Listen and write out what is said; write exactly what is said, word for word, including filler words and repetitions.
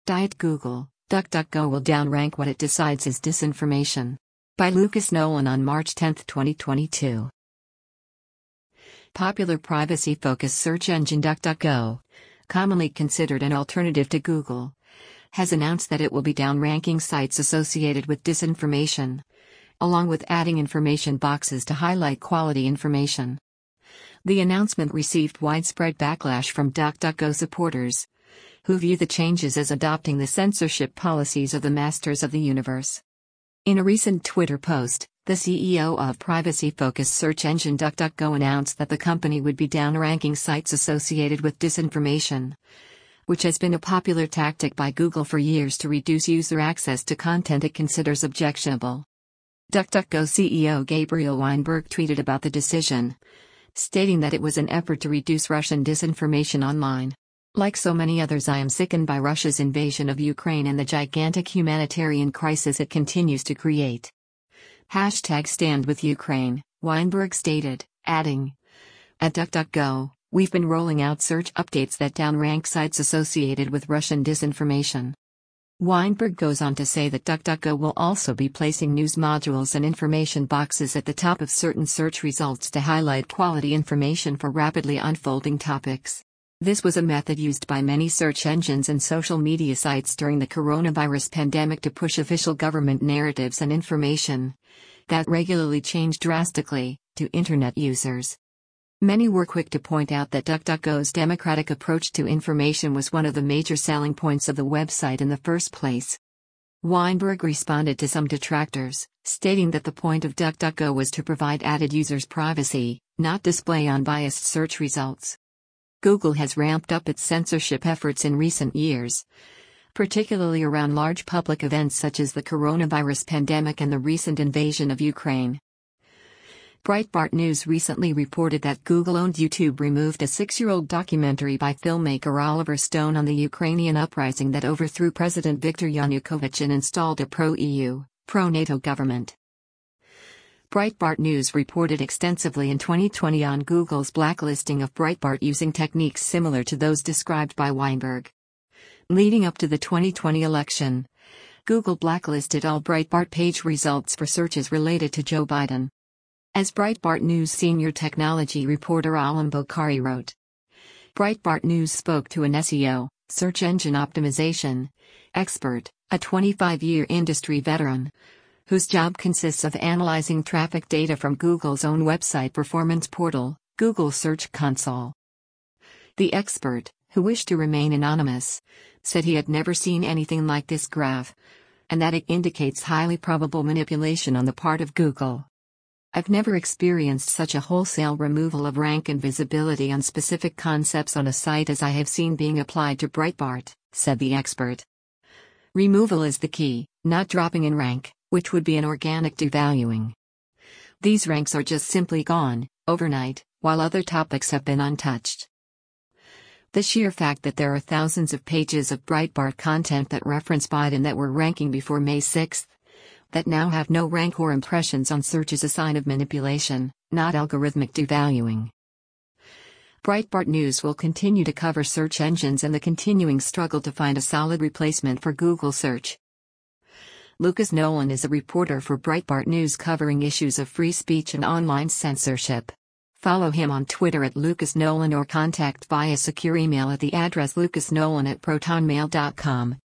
Diet Google, DuckDuckGo will downrank what it decides is disinformation. By Lucas Nolan on March tenth, twenty twenty-two. Popular privacy-focused search engine DuckDuckGo, commonly considered an alternative to Google, has announced that it will be downranking sites associated with disinformation, along with adding information boxes to highlight quality information. The announcement received widespread backlash from DuckDuckGo supporters, who view the changes as adopting the censorship policies of the masters of the universe. In a recent Twitter post, the C E O of privacy-focused search engine DuckDuckGo announced that the company would be downranking sites associated with disinformation, which has been a popular tactic by Google for years to reduce user access to content it considers objectionable. DuckDuckGo C E O Gabriel Weinberg tweeted about the decision, stating that it was an effort to reduce Russian disinformation online. Like so many others, I am sickened by Russia's invasion of Ukraine and the gigantic humanitarian crisis it continues to create. Hashtag stand with Ukraine, Weinberg stated, adding, "At DuckDuckGo, we've been rolling out search updates that downrank sites associated with Russian disinformation." Weinberg goes on to say that DuckDuckGo will also be placing news modules and information boxes at the top of certain search results to highlight quality information for rapidly unfolding topics. This was a method used by many search engines and social media sites during the coronavirus pandemic to push official government narratives and information that regularly changed drastically to internet users. Many were quick to point out that DuckDuckGo's democratic approach to information was one of the major selling points of the website in the first place. Weinberg responded to some detractors, stating that the point of DuckDuckGo was to provide added users privacy, not display unbiased search results. Google has ramped up its censorship efforts in recent years, particularly around large public events such as the coronavirus pandemic and the recent invasion of Ukraine. Breitbart News recently reported that Google-owned YouTube removed a six-year-old documentary by filmmaker Oliver Stone on the Ukrainian uprising that overthrew President Viktor Yanukovych and installed a pro-E U, pro-NATO government. Breitbart News reported extensively in twenty twenty on Google's blacklisting of Breitbart using techniques similar to those described by Weinberg. Leading up to the twenty twenty election, Google blacklisted all Breitbart page results for searches related to Joe Biden. As Breitbart News senior technology reporter Alam Bokhari wrote, Breitbart News spoke to an S E O, search engine optimization, expert, a twenty-five-year industry veteran, whose job consists of analyzing traffic data from Google's own website performance portal, Google Search Console. The expert, who wished to remain anonymous, said he had never seen anything like this graph, and that it indicates highly probable manipulation on the part of Google. I've never experienced such a wholesale removal of rank and visibility on specific concepts on a site as I have seen being applied to Breitbart, said the expert. Removal is the key, not dropping in rank, which would be an organic devaluing. These ranks are just simply gone, overnight, while other topics have been untouched. The sheer fact that there are thousands of pages of Breitbart content that reference Biden that were ranking before May sixth, that now have no rank or impressions on search is a sign of manipulation, not algorithmic devaluing. Breitbart News will continue to cover search engines and the continuing struggle to find a solid replacement for Google search. Lucas Nolan is a reporter for Breitbart News covering issues of free speech and online censorship. Follow him on Twitter at Lucas Nolan or contact via secure email at the address lucasnolan at protonmail dot com.